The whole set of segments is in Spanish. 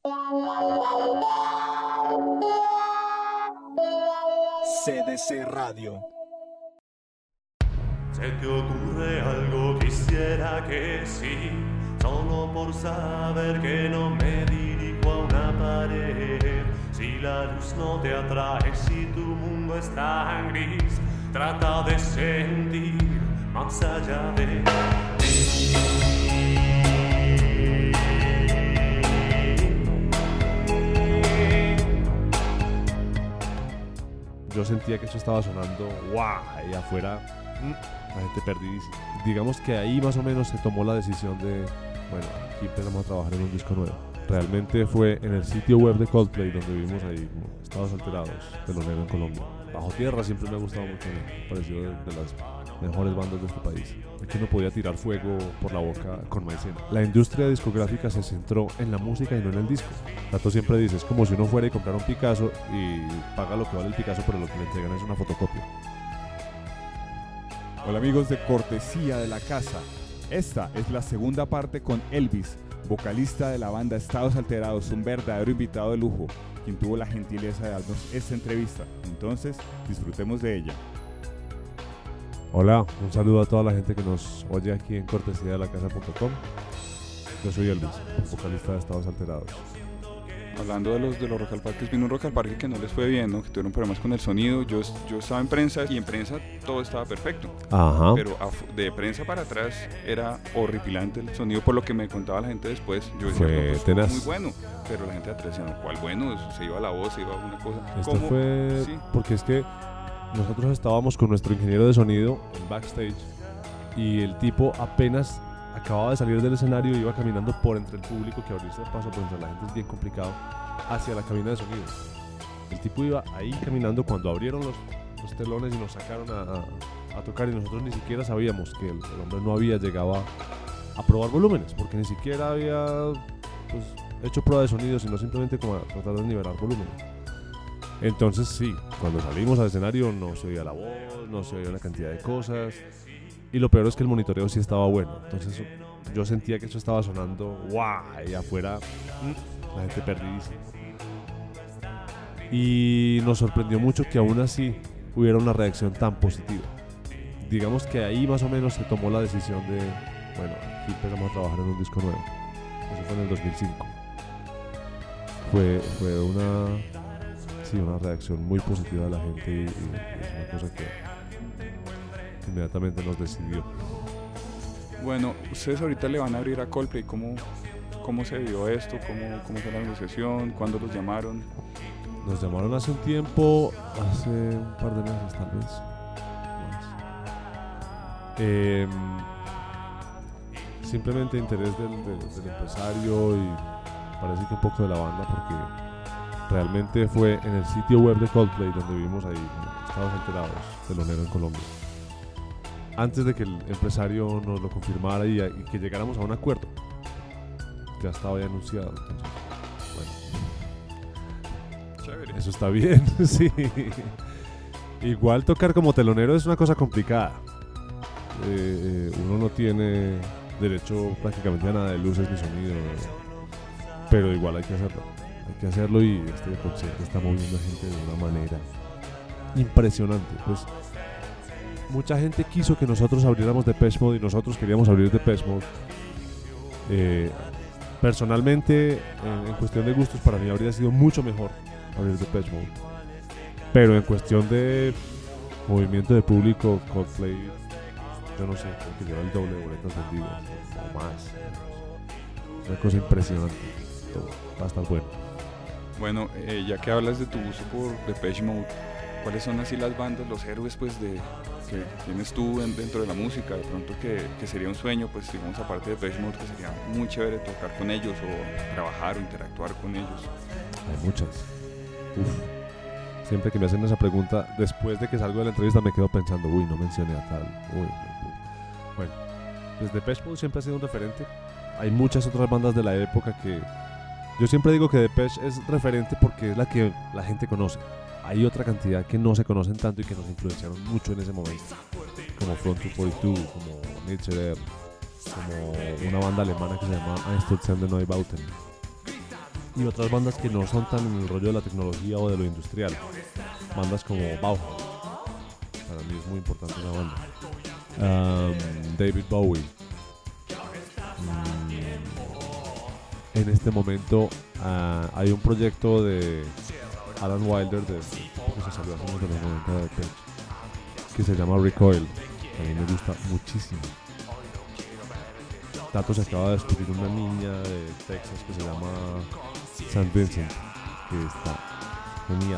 CDC Radio. Se te ocurre algo, quisiera que sí, solo por saber que no me dirijo a una pared. Si la luz no te atrae, si tu mundo está en gris, trata de sentir más allá de ti. Yo sentía que eso estaba sonando ¡guau! Ahí afuera, la gente perdidísima. Digamos que ahí más o menos se tomó la decisión de, bueno, aquí empezamos a trabajar en un disco nuevo. Realmente fue en el sitio web de Coldplay donde vimos ahí como Estados Alterados, de los negros en Colombia. Bajo Tierra siempre me ha gustado mucho, me pareció de las mejores bandas de este país. Aquí no podía tirar fuego por la boca con Maicena. La industria discográfica se centró en la música y no en el disco. Tato siempre dice, es como si uno fuera y comprara un Picasso y paga lo que vale el Picasso, pero lo que le entregan es una fotocopia. Hola amigos de Cortesía de la Casa. Esta es la segunda parte con Elvis, vocalista de la banda Estados Alterados, un verdadero invitado de lujo, quien tuvo la gentileza de darnos esta entrevista. Entonces, disfrutemos de ella. Hola, un saludo a toda la gente que nos oye aquí en cortesiadelacasa.com. Yo soy Elvis, vocalista de Estados Alterados. Hablando de los Rock al Parque, vino un Rock al Parque que no les fue bien, ¿no? Que tuvieron problemas con el sonido. Yo estaba en prensa y en prensa todo estaba perfecto. Ajá. Pero de prensa para atrás era horripilante el sonido, por lo que me contaba la gente después. Yo decía, Fue pues, tenaz. muy bueno. Pero la gente de atrás decía, no, ¿cuál bueno? Eso, se iba la voz, se iba alguna cosa. Esto ¿Cómo? fue Sí. porque es que nosotros estábamos con nuestro ingeniero de sonido en backstage y el tipo apenas acababa de salir del escenario, iba caminando por entre el público, que abrirse el paso por entre la gente es bien complicado, hacia la cabina de sonido. El tipo iba ahí caminando cuando abrieron los telones y nos sacaron a tocar, y nosotros ni siquiera sabíamos que el hombre no había llegado a probar volúmenes, porque ni siquiera había pues, hecho prueba de sonido, sino simplemente como a tratar de nivelar volúmenes. Entonces sí, cuando salimos al escenario no se oía la voz, no se oía una cantidad de cosas, y lo peor es que el monitoreo sí estaba bueno. Entonces yo sentía que eso estaba sonando ¡guau! Y afuera la gente perdidísima. Y nos sorprendió mucho que aún así hubiera una reacción tan positiva. Digamos que ahí más o menos se tomó la decisión de, bueno, aquí empezamos a trabajar en un disco nuevo. Eso fue en el 2005. Fue una reacción muy positiva de la gente y es una cosa que inmediatamente nos decidió. Bueno, ustedes ahorita le van a abrir a Coldplay. ¿Cómo se dio esto? ¿Cómo fue la negociación? ¿Cuándo los llamaron? Nos llamaron hace un tiempo, hace un par de meses tal vez. Simplemente interés del empresario y parece que un poco de la banda, porque realmente fue en el sitio web de Coldplay donde vimos ahí Estados Alterados, de los negros en Colombia. Antes de que el empresario nos lo confirmara y que llegáramos a un acuerdo. Ya estaba ya anunciado, entonces, bueno. Chévere. Eso está bien, sí. Igual tocar como telonero es una cosa complicada. Uno no tiene derecho prácticamente a nada de luces ni sonido, pero igual hay que hacerlo. Hay que hacerlo y este concierto está moviendo a gente de una manera impresionante. Pues mucha gente quiso que nosotros abriéramos Depeche Mode y nosotros queríamos abrir Depeche Mode. Personalmente, en cuestión de gustos, para mí habría sido mucho mejor abrir Depeche Mode. Pero en cuestión de movimiento de público, Coldplay, yo no sé, creo que lleva el doble de boletas vendidas o más. Es una cosa impresionante. Todo va a estar bueno. Bueno, ya que hablas de tu gusto por Depeche Mode, ¿cuáles son así las bandas, los héroes pues que tienes tú dentro de la música? De pronto que sería un sueño, pues digamos aparte de Depeche Mode, que sería muy chévere tocar con ellos o trabajar o interactuar con ellos. Hay muchas. Siempre que me hacen esa pregunta, después de que salgo de la entrevista me quedo pensando, uy, no mencioné a tal. Bueno, pues Depeche Mode siempre ha sido un referente. Hay muchas otras bandas de la época que... Yo siempre digo que Depeche es referente porque es la que la gente conoce. Hay otra cantidad que no se conocen tanto y que nos influenciaron mucho en ese momento, como Front 242, como Nietzsche, como una banda alemana que se llama Einstürzende Neubauten. y otras bandas que no son tan en el rollo de la tecnología o de lo industrial. Bandas como Bauhaus, para mí es muy importante esa banda. David Bowie. En este momento hay un proyecto de Alan Wilder, que se salió hace unos de los 90 de Depeche, que se llama Recoil. A mí me gusta muchísimo. Tato se acaba de descubrir una niña de Texas que se llama St. Vincent, que está genial.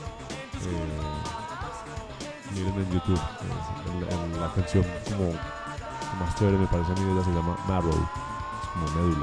Miren en YouTube, en la canción como más chévere me parece a mí, ella se llama Marrow, es como médula.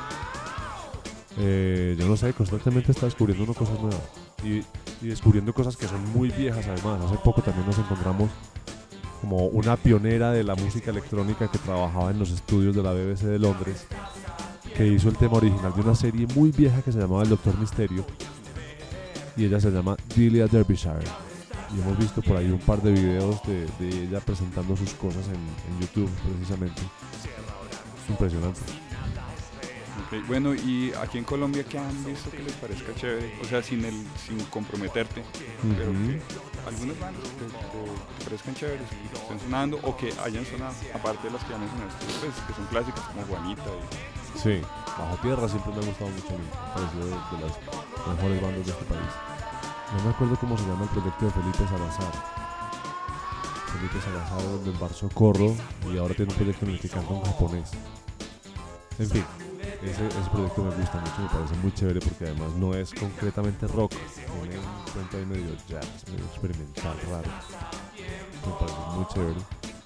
Yo no sé, constantemente está descubriendo uno cosas nuevas y descubriendo cosas que son muy viejas además. Hace poco también nos encontramos como una pionera de la música electrónica que trabajaba en los estudios de la BBC de Londres, que hizo el tema original de una serie muy vieja que se llamaba El Doctor Misterio, y ella se llama Delia Derbyshire, y hemos visto por ahí un par de videos de ella presentando sus cosas en YouTube precisamente. Es impresionante. Okay, bueno, y aquí en Colombia, ¿qué han visto que les parezca chévere? O sea, sin comprometerte, pero que algunas bandas que parezcan chéveres, que estén sonando o que hayan sonado, aparte de las que ya mencionaste, pues, que son clásicas como Juanita. Sí, Bajo Tierra siempre me ha gustado mucho a mí, me pareció de las mejores bandas de este país. No me acuerdo cómo se llama el proyecto de Felipe Salazar. Felipe Salazar del Bar Socorro, y ahora tiene un proyecto en el que canta en japonés. En fin, ese proyecto me gusta mucho, me parece muy chévere porque además no es concretamente rock, tiene un cuento ahí medio jazz, medio experimental, raro. Me parece muy chévere.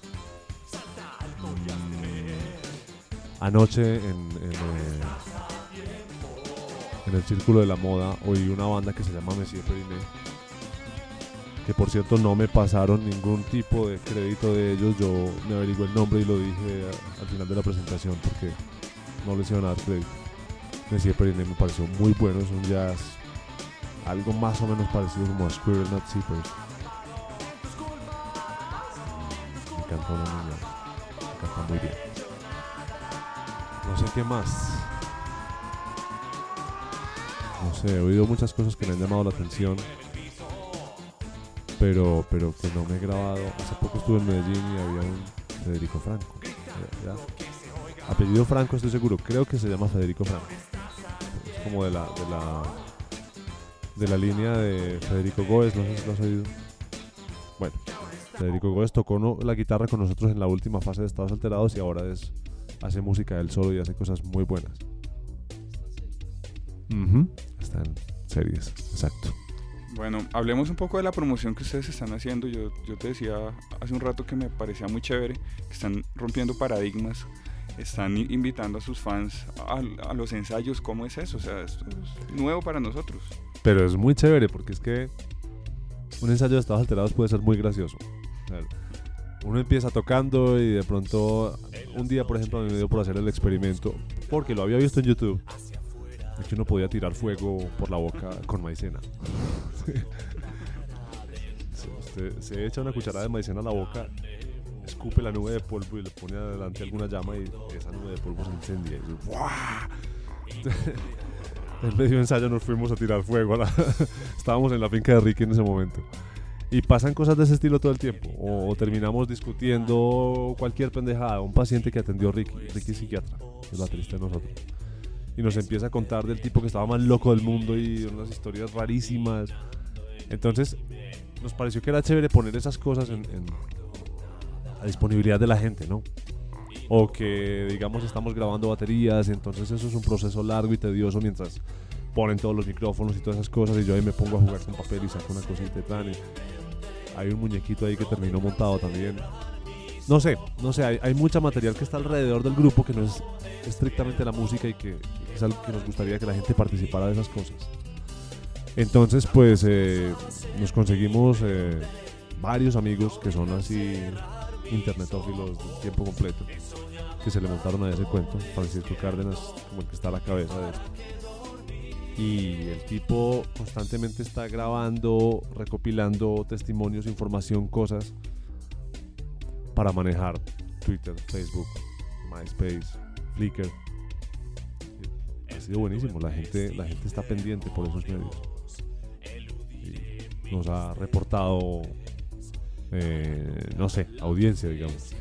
Anoche en el Círculo de la Moda oí una banda que se llama Messier Periné, que por cierto no me pasaron ningún tipo de crédito de ellos. Yo me averigué el nombre y lo dije al final de la presentación porque no les iba a dar crédito. Messier Periné me pareció muy bueno, es un jazz algo más o menos parecido como a Squirrel Nut Zippers. Me encantó la niña, me canta muy bien. No sé qué más. No sé, he oído muchas cosas que me han llamado la atención, pero que no me he grabado. Hace poco estuve en Medellín y había un Federico Franco. ¿Ya? Apellido Franco, estoy seguro, creo que se llama Federico Franco. Es como de la línea de Federico Góez, no sé si lo has oído. Bueno, Federico Góez tocó la guitarra con nosotros en la última fase de Estados Alterados y ahora hace música él solo y hace cosas muy buenas. Está en series, exacto. Bueno, hablemos un poco de la promoción que ustedes están haciendo. Yo te decía hace un rato que me parecía muy chévere, que están rompiendo paradigmas, están invitando a sus fans a los ensayos. ¿Cómo es eso? O sea, esto es nuevo para nosotros. Pero es muy chévere porque es que un ensayo de Estados Alterados puede ser muy gracioso. O sea, uno empieza tocando y de pronto un día, por ejemplo, a mí me dio por hacer el experimento porque lo había visto en YouTube. Es que uno podía tirar fuego por la boca con maicena. Se echa una cucharada de maicena a la boca, escupe la nube de polvo y le pone adelante alguna llama y esa nube de polvo se incendia. En medio ensayo nos fuimos a tirar fuego. Estábamos en la finca de Ricky en ese momento. Y pasan cosas de ese estilo todo el tiempo. O terminamos discutiendo cualquier pendejada. Un paciente que atendió Ricky es psiquiatra, es la triste de nosotros. Y nos empieza a contar del tipo que estaba más loco del mundo y unas historias rarísimas. Entonces nos pareció que era chévere poner esas cosas a disponibilidad de la gente, ¿no? O que digamos estamos grabando baterías y entonces eso es un proceso largo y tedioso mientras ponen todos los micrófonos y todas esas cosas y yo ahí me pongo a jugar con papel y saco una cosita de plan y hay un muñequito ahí que terminó montado también. No sé, hay mucho material que está alrededor del grupo que no es estrictamente la música y que es algo que nos gustaría que la gente participara de esas cosas. Entonces pues nos conseguimos varios amigos que son así internetófilos de tiempo completo que se le montaron a ese cuento. Francisco Cárdenas como el que está a la cabeza de esto. Y el tipo constantemente está grabando, recopilando testimonios, información, cosas para manejar Twitter, Facebook, MySpace, Flickr. sido buenísimo. La gente está pendiente por esos medios. Y nos ha reportado, no sé, audiencia, digamos.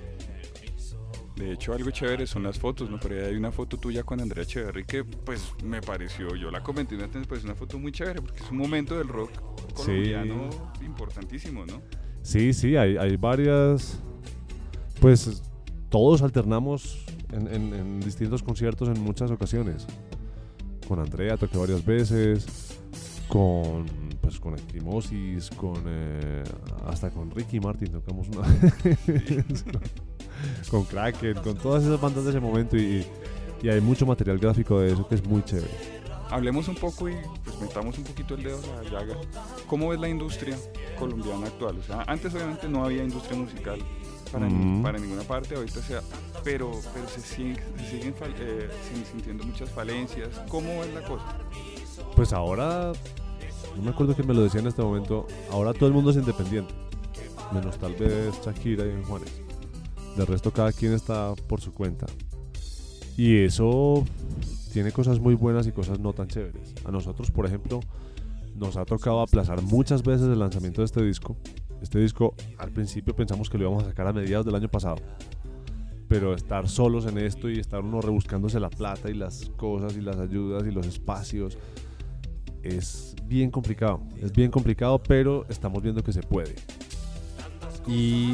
De hecho, algo chévere son las fotos, ¿no? Pero hay una foto tuya con Andrea Echeverry que, pues, me pareció, yo la comenté una vez, pues, una foto muy chévere porque es un momento del rock colombiano importantísimo, ¿no? Sí, hay varias, pues, todos alternamos en distintos conciertos en muchas ocasiones. Con Andrea toqué varias veces, con Equimosis, hasta con Ricky Martin tocamos una vez. Con Kraken, con todas esas bandas de ese momento y hay mucho material gráfico de eso que es muy chévere. Hablemos un poco y pues metamos un poquito el dedo en la llaga. ¿Cómo ves la industria colombiana actual? O sea, antes obviamente no había industria musical para ninguna parte, ahorita pero se siguen sintiendo muchas falencias. ¿Cómo es la cosa? Pues ahora, no me acuerdo quién me lo decía en este momento, ahora todo el mundo es independiente, menos tal vez Shakira y Juanes. De resto cada quien está por su cuenta. Y eso tiene cosas muy buenas y cosas no tan chéveres. A nosotros, por ejemplo, nos ha tocado aplazar muchas veces el lanzamiento de este disco. Este disco, al principio pensamos que lo íbamos a sacar a mediados del año pasado. Pero estar solos en esto y estar uno rebuscándose la plata y las cosas y las ayudas y los espacios es bien complicado. Es bien complicado, pero estamos viendo que se puede. Y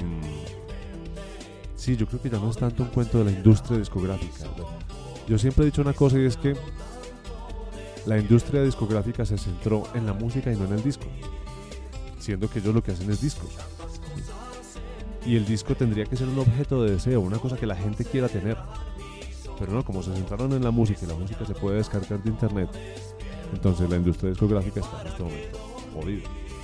sí, yo creo que ya no es tanto un cuento de la industria discográfica, ¿verdad? Yo siempre he dicho una cosa y es que la industria discográfica se centró en la música y no en el disco, siendo que ellos lo que hacen es discos. Y el disco tendría que ser un objeto de deseo, una cosa que la gente quiera tener. Pero no, como se centraron en la música y la música se puede descargar de internet, entonces la industria discográfica está en este momento jodida.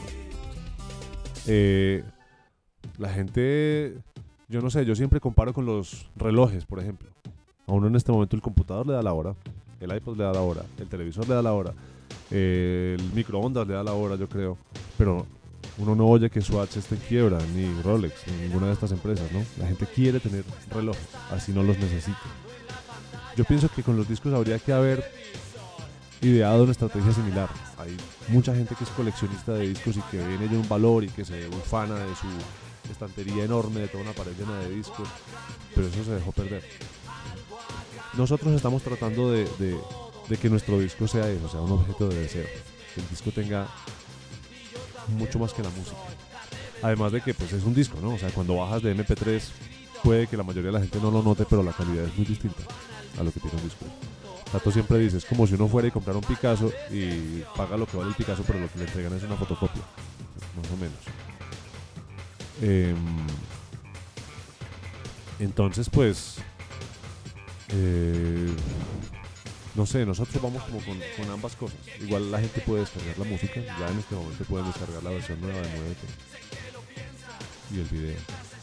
La gente... Yo no sé, yo siempre comparo con los relojes, por ejemplo. A uno en este momento el computador le da la hora, el iPod le da la hora, el televisor le da la hora, el microondas le da la hora, yo creo. Pero uno no oye que Swatch esté en quiebra, ni Rolex, ni ninguna de estas empresas, ¿no? La gente quiere tener relojes, así no los necesita. Yo pienso que con los discos habría que haber ideado una estrategia similar. Hay mucha gente que es coleccionista de discos y que ve en ello un valor y que se ufana de su estantería enorme de toda una pared llena de discos, pero eso se dejó perder. Nosotros estamos tratando de que nuestro disco sea eso, sea un objeto de deseo, que el disco tenga mucho más que la música, además de que pues es un disco, ¿no? O sea, cuando bajas de MP3 puede que la mayoría de la gente no lo note, pero la calidad es muy distinta a lo que tiene un disco. Tato siempre dice, es como si uno fuera y comprara un Picasso y paga lo que vale el Picasso, pero lo que le entregan es una fotocopia, más o menos. Entonces pues no sé, nosotros vamos como con ambas cosas. Igual la gente puede descargar la música, ya en este momento pueden descargar la versión nueva de Muévete y el video,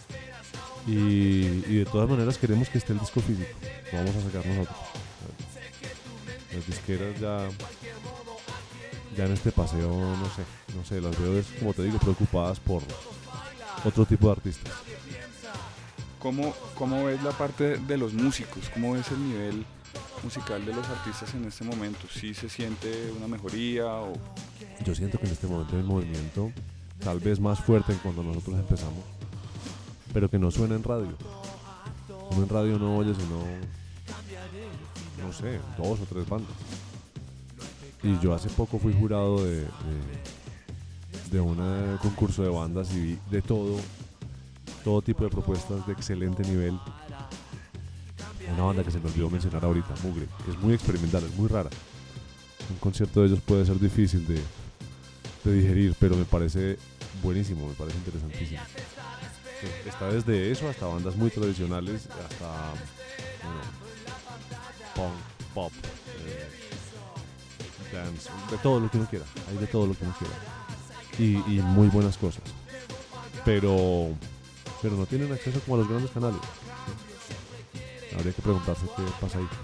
y de todas maneras queremos que esté el disco físico, lo vamos a sacar nosotros. Las disqueras ya en este paseo no sé, las veo, como te digo, preocupadas por otro tipo de artistas. ¿Cómo ves la parte de los músicos? ¿Cómo ves el nivel musical de los artistas en este momento? ¿Sí se siente una mejoría? O... Yo siento que en este momento hay un movimiento tal vez más fuerte en cuando nosotros empezamos, pero que no suena en radio. Uno en radio no oye sino, no sé, 2 o 3 bandas. Y yo hace poco fui jurado de un concurso de bandas y vi de todo tipo de propuestas de excelente nivel. Una banda que se me olvidó mencionar ahorita, Mugre, que es muy experimental, es muy rara. Un concierto de ellos puede ser difícil de digerir, pero me parece buenísimo, me parece interesantísimo. Está desde eso hasta bandas muy tradicionales, hasta punk, pop, dance, de todo lo que uno quiera, hay de todo lo que uno quiera. Y muy buenas cosas, pero no tienen acceso como a los grandes canales. Habría que preguntarse qué pasa ahí.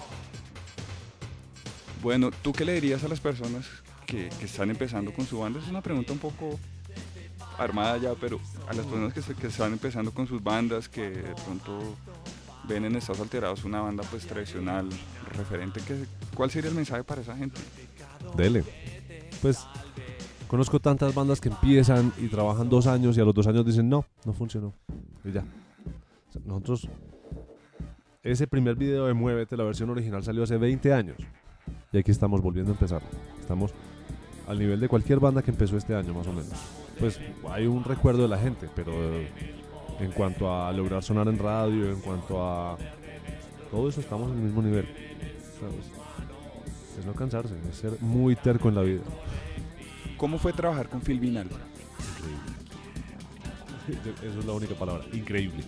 Bueno, ¿tú qué le dirías a las personas que están empezando con su banda? Es una pregunta un poco armada ya, pero a las personas que están empezando con sus bandas, que de pronto ven en Estados Alterados una banda pues tradicional, referente, ¿cuál sería el mensaje para esa gente? Dele. Pues conozco tantas bandas que empiezan y trabajan 2 años y a los 2 años dicen no funcionó. Y ya. O sea, nosotros, ese primer video de Muévete, la versión original salió hace 20 años. Y aquí estamos volviendo a empezar. Estamos al nivel de cualquier banda que empezó este año, más o menos. Pues hay un recuerdo de la gente, pero en cuanto a lograr sonar en radio, en cuanto a todo eso, estamos en el mismo nivel. ¿Sabes? Es no cansarse, es ser muy terco en la vida. ¿Cómo fue trabajar con Phil Vinal? Increíble. Eso es la única palabra, increíble.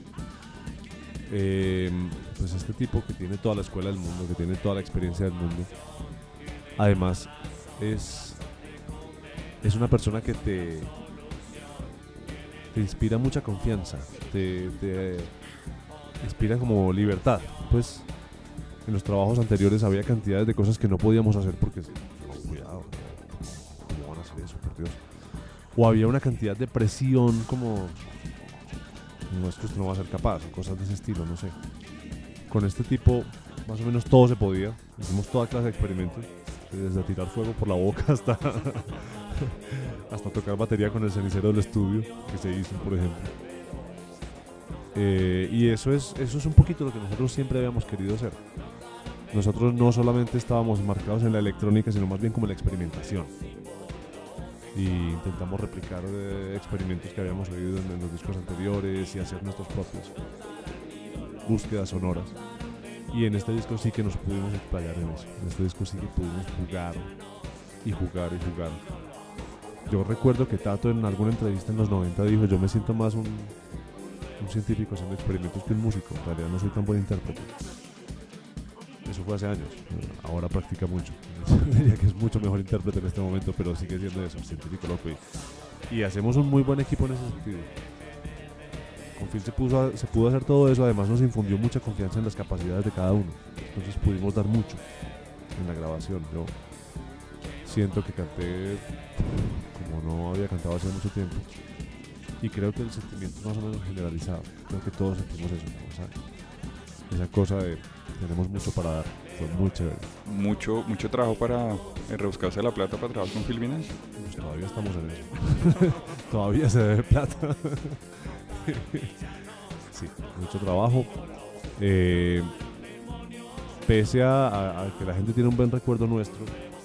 Pues este tipo que tiene toda la escuela del mundo, que tiene toda la experiencia del mundo, además es una persona que te inspira mucha confianza, te inspira como libertad. Pues en los trabajos anteriores había cantidades de cosas que no podíamos hacer porque no, cuidado, ¿cómo van a hacer eso, por Dios? O había una cantidad de presión como no, es que usted no va a ser capaz, o cosas de ese estilo, no sé. Con este tipo más o menos todo se podía. Hicimos toda clase de experimentos, desde tirar fuego por la boca hasta hasta tocar batería con el cenicero del estudio que se hizo, por ejemplo. Y eso es un poquito lo que nosotros siempre habíamos querido hacer. Nosotros no solamente estábamos marcados en la electrónica, sino más bien como en la experimentación. Y intentamos replicar experimentos que habíamos oído en los discos anteriores y hacer nuestros propios búsquedas sonoras. Y en este disco sí que nos pudimos explayar en eso. En este disco sí que pudimos jugar y jugar y jugar. Yo recuerdo que Tato en alguna entrevista en los 90 dijo: yo me siento más un científico haciendo experimentos que un músico. En realidad no soy tan buen intérprete. Eso fue hace años. Ahora practica mucho. Diría que es mucho mejor intérprete en este momento, pero sigue siendo eso, científico loco. Y hacemos un muy buen equipo en ese sentido. Con Phil se pudo hacer todo eso. Además nos infundió mucha confianza en las capacidades de cada uno. Entonces pudimos dar mucho en la grabación. Yo siento que canté como no había cantado hace mucho tiempo. Y creo que el sentimiento es más o menos generalizado. Creo que todos sentimos eso, ¿no? O sea, esa cosa de tenemos mucho para dar. Fue muy chévere. Mucho trabajo para rebuscarse la plata para trabajar con Phil Vinal. Pues todavía estamos en eso. Todavía se debe plata. Sí, mucho trabajo. Pese a que la gente tiene un buen recuerdo nuestro,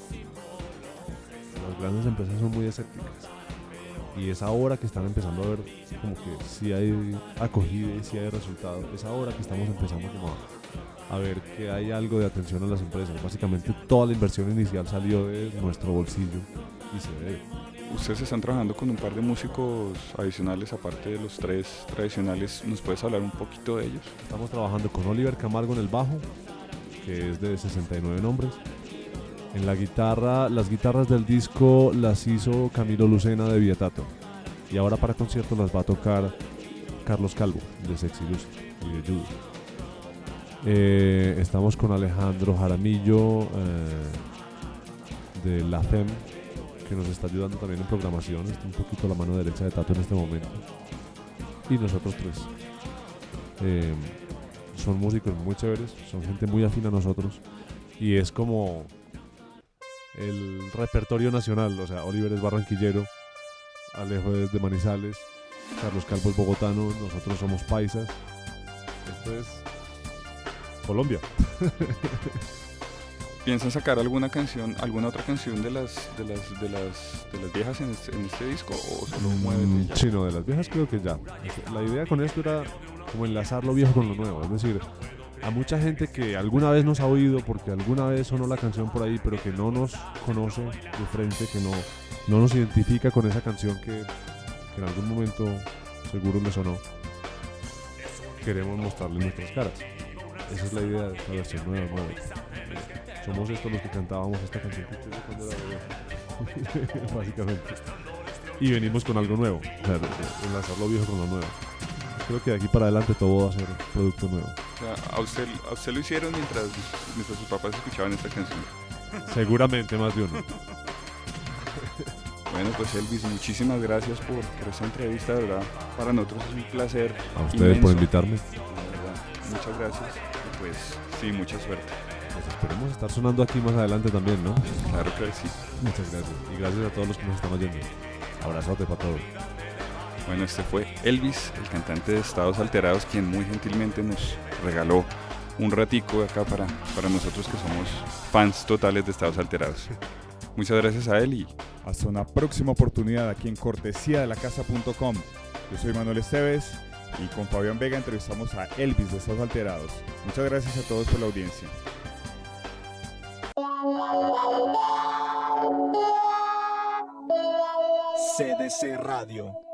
las grandes empresas son muy escépticas. Y es ahora que están empezando a ver como que sí hay acogida y sí hay resultado. Es ahora que estamos empezando como a ver que hay algo de atención a las empresas. Básicamente toda la inversión inicial salió de nuestro bolsillo y se ve. Ustedes están trabajando con un par de músicos adicionales aparte de los 3 tradicionales. ¿Nos puedes hablar un poquito de ellos? Estamos trabajando con Oliver Camargo en el bajo, que es de 69 nombres. En la guitarra, las guitarras del disco las hizo Camilo Lucena de Vietato. Y ahora para conciertos las va a tocar Carlos Calvo de Sexy Lucy y de Judy. Estamos con Alejandro Jaramillo de La FEM, que nos está ayudando también en programación. Está un poquito la mano derecha de Tato en este momento. Y nosotros 3. Son músicos muy chéveres, son gente muy afín a nosotros. Y es como el repertorio nacional. O sea, Oliver es barranquillero, Alejo es de Manizales, Carlos Calvo es bogotano, nosotros somos paisas. Esto es Colombia. ¿Piensan sacar alguna otra canción de las viejas en este disco o solo Muévete ya? Sí, no, de las viejas creo que ya. La idea con esto era como enlazar lo viejo con lo nuevo, es decir, a mucha gente que alguna vez nos ha oído porque alguna vez sonó la canción por ahí, pero que no nos conoce de frente, que no nos identifica con esa canción que en algún momento seguro le sonó. Queremos mostrarle nuestras caras. Esa es la idea de esta versión nueva. Somos estos los que cantábamos esta canción que ustedes cuando era bebé. Básicamente. Y venimos con algo nuevo, o sea, enlazar lo viejo con lo nuevo. Creo que de aquí para adelante todo va a ser producto nuevo. O sea, a usted lo hicieron mientras sus papás escuchaban esta canción. Seguramente más de uno. Bueno, pues Elvis, muchísimas gracias por esta entrevista, de verdad. Para nosotros es un placer. A ustedes inmenso. por invitarme. muchas gracias y pues sí, mucha suerte. Pues esperemos estar sonando aquí más adelante también, ¿no? Claro que sí. Muchas gracias. Y gracias a todos los que nos están oyendo. Abrazote para todos. Bueno, este fue Elvis, el cantante de Estados Alterados, quien muy gentilmente nos regaló un ratico acá para nosotros que somos fans totales de Estados Alterados. Muchas gracias a él y hasta una próxima oportunidad aquí en cortesía de lacasa.com. Yo soy Manuel Esteves y con Fabián Vega entrevistamos a Elvis de Estados Alterados. Muchas gracias a todos por la audiencia. CDC Radio.